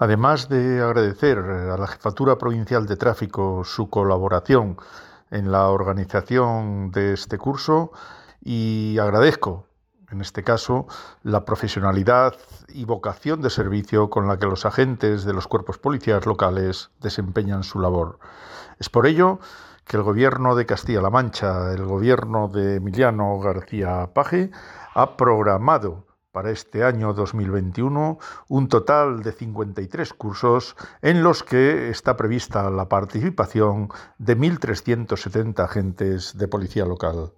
Además de agradecer a la Jefatura Provincial de Tráfico su colaboración en la organización de este curso, y agradezco, en este caso, la profesionalidad y vocación de servicio con la que los agentes de los cuerpos policiales locales desempeñan su labor. Es por ello que el Gobierno de Castilla-La Mancha, el Gobierno de Emiliano García Paje, ha programado para este año 2021 un total de 53 cursos en los que está prevista la participación de 1.370 agentes de policía local.